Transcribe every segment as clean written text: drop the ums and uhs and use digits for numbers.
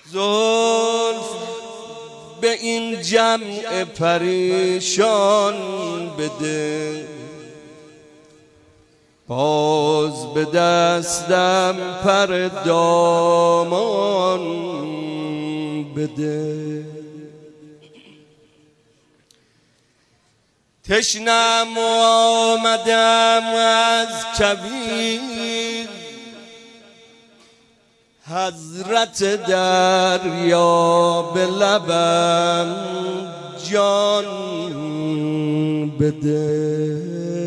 زلف به این جمع پریشان بده، باز به دستم پر دامان بده. تشنم و آمدم از کویر، حضرت دریا به لبم جان بده.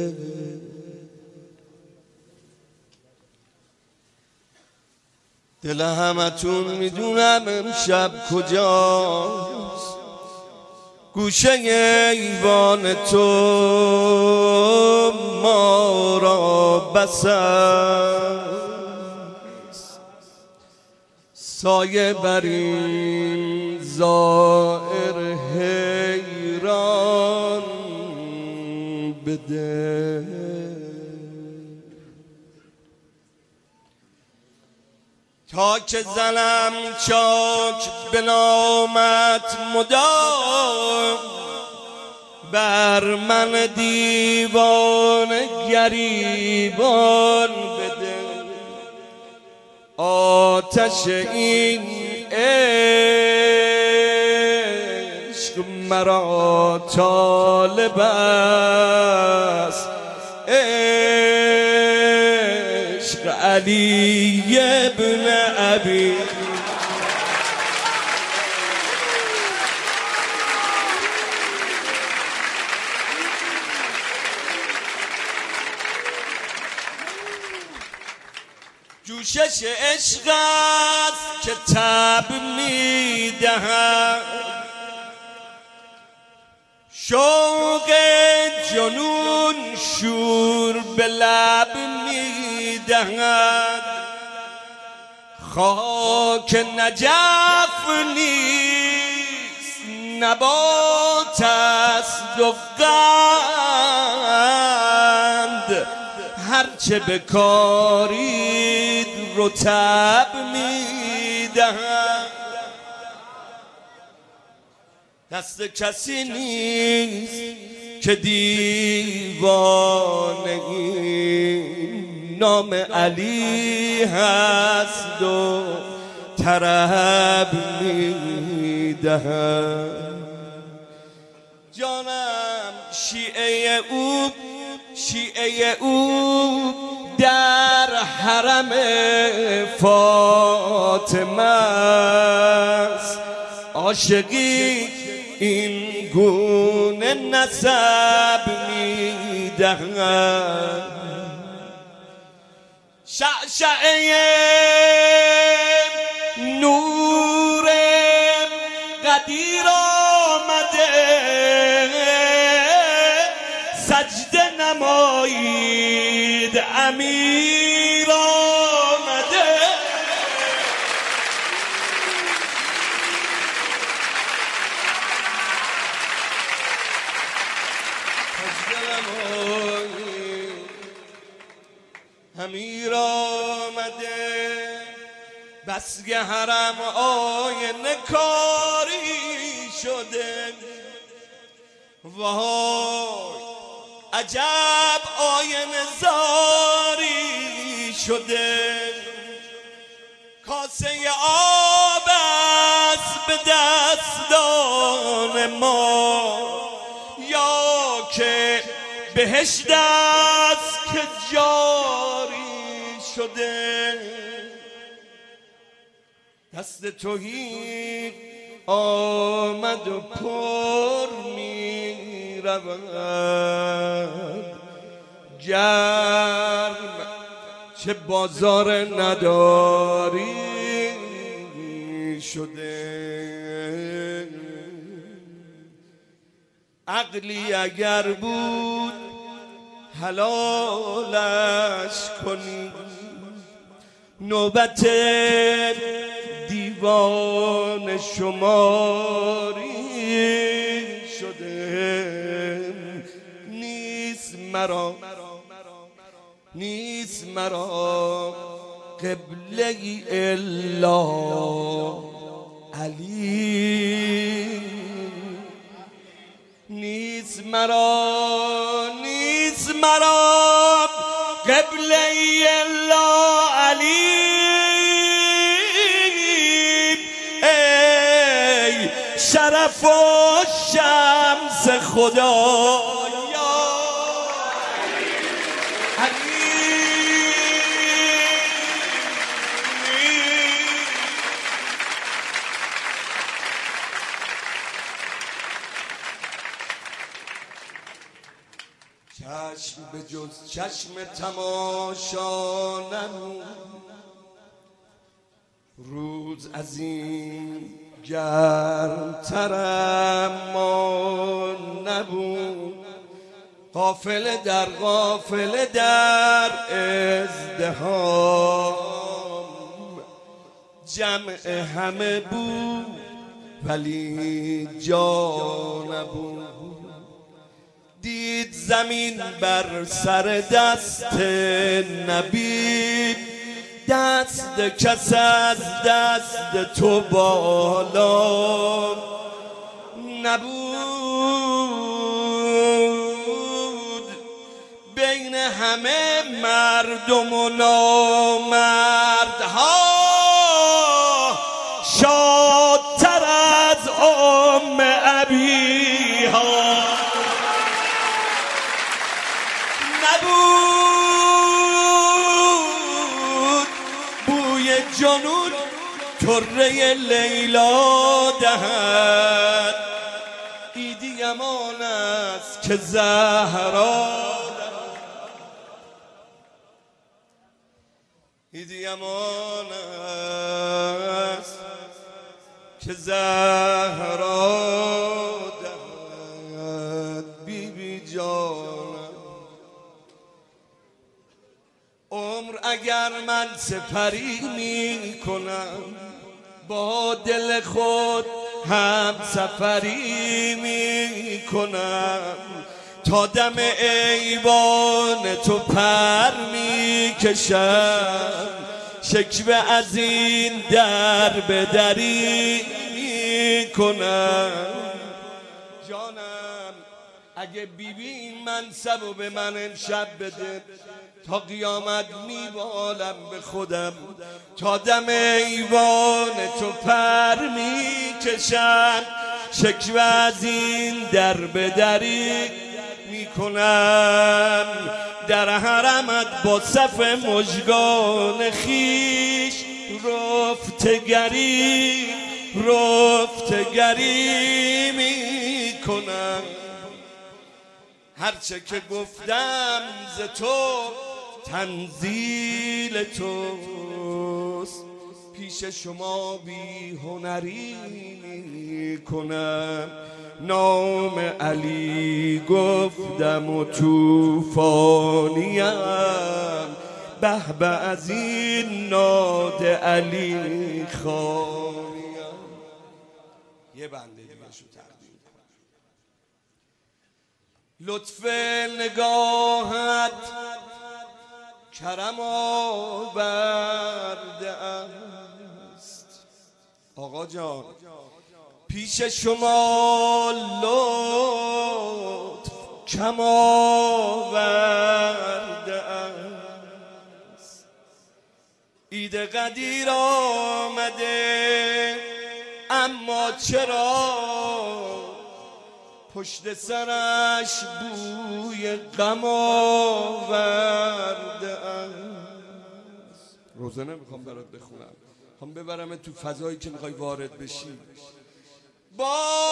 دل همتون میدونم امشب کجاست، گوشه ایوان تو ما را بس است، سایه بر این زائر حیران بده. تا که زنم چاک به نامت مدام، بر من دیوان گریبان بده. آتش این عشق مرا طالب است، عشق علی ابن ابی. جوشش عشق است که تب میدهد، شوق جنون شور به لب میدهد. خاک نجف نیست نبات است و قند، هرچه بکارید رطب میدهد. دست کسی نیست که دیوانگی نام علی هست و طرب میدهد. جانم شیعه او در حرم فاطمه است، عاشقی این گونه نسب میدهد. شعشعه نور قدیر آمده، سجده نمایید امیر آمده. امیر آمده، بسگ حرم آینه کاری شده. وای عجب آینه زاری شده. کاسه آب است به دستان ما، یا که بهشت است که جاری شده. دست توحید آمد و پر می رود، گرم چه بازار نداری شده. عقلی اگر بود حلالش کنی، نوبت دیوان شماری شده. نیست مرا قبله الا علی نیست مرا قبله الا علی ای شرف و شمس خدا چشم به جز چشم تماشا نمون روز از این گرمترم ما نبود غافل در ازدحام جمع همه بود ولی جا نبود دید زمین بر سر دست نبی دست کس از دست تو بالا نبود بین همه مردم و نامردها شادتر از ام ابیها نبود بوی جنون طره لیلا دهد عیدی امان است که زهرا عیدی امان است که زهرا دهد بی بی جانم عمر اگر من سپری می کنم با دل خود هم سفری می کنم تا دم ایوان تو پر می کشم شکوه از این در به دری می کنم جانم اگه بیبی این منصب و به من امشب بده تا قیامت میبالم به خودم تا دم ایوان تو پر میکشم شکوه از این در به دری میکنم در حرمت با صف مژگان خیش رفتگری میکنم هرچه که گفتم ز تو تنزیل توست پیش شما بی هنری کنم نام علی گفتم و توفانیم به به از این ناد علی خوانیم یه بنده دیگه شو تقدیم لطف نگاهت کرم آورده است آقا جان پیش شما لطف کم آورده است عید قدیر آمده اما چرا پشت سرش بوی غم آورده است روزه نمیخوام برات بخونم میخوام ببرم تو فضایی که میخوای وارد بشی باز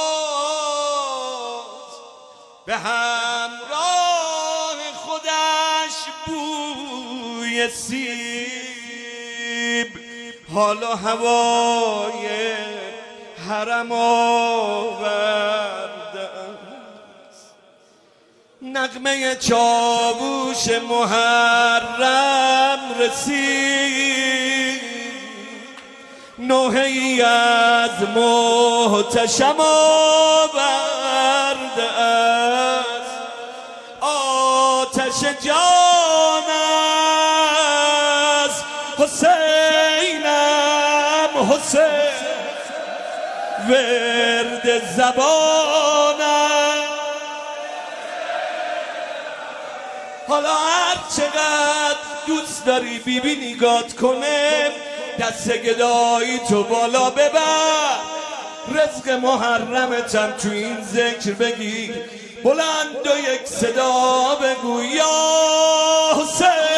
به همراه خودش بوی سیب حال و هوای حرم آورده است نغمه چاووش محرم رسید نوحه‌ای از محتشم آورده است آتش جان است حسینم حسین ورد زبانم. حالا هر چقدر دوست داری بیبی نگات کنه، دست گدایی تو بالا ببر، رزق محرمتم تو این ذکر بگیر، بلند و یک صدا بگو یا حسین.